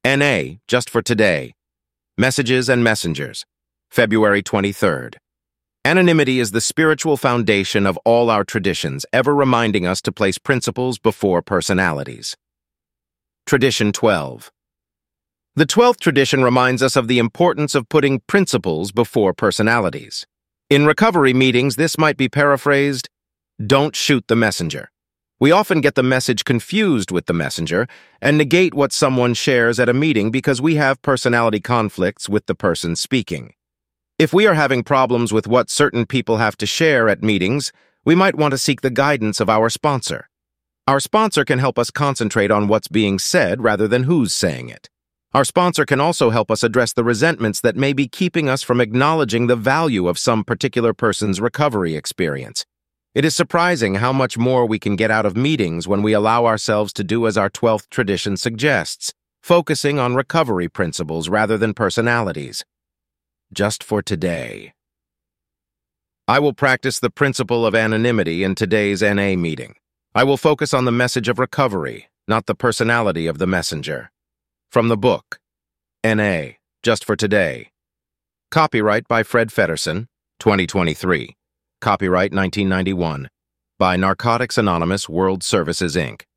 NA, just for today. Messages and Messengers, February 23rd. Anonymity is the spiritual foundation of all our traditions, ever reminding us to place principles before personalities. Tradition 12. The 12th tradition reminds us of the importance of putting principles before personalities. In recovery meetings, this might be paraphrased, "Don't shoot the messenger." We often get the message confused with the messenger and negate what someone shares at a meeting because we have personality conflicts with the person speaking. If we are having problems with what certain people have to share at meetings, we might want to seek the guidance of our sponsor. Our sponsor can help us concentrate on what's being said rather than who's saying it. Our sponsor can also help us address the resentments that may be keeping us from acknowledging the value of some particular person's recovery experience. It is surprising how much more we can get out of meetings when we allow ourselves to do as our 12th tradition suggests, focusing on recovery principles rather than personalities. Just for today. I will practice the principle of anonymity in today's NA meeting. I will focus on the message of recovery, not the personality of the messenger. From the book, NA, Just for Today. Copyright by Fred Feddersen, 2023. Copyright 1991. By Narcotics Anonymous World Services, Inc.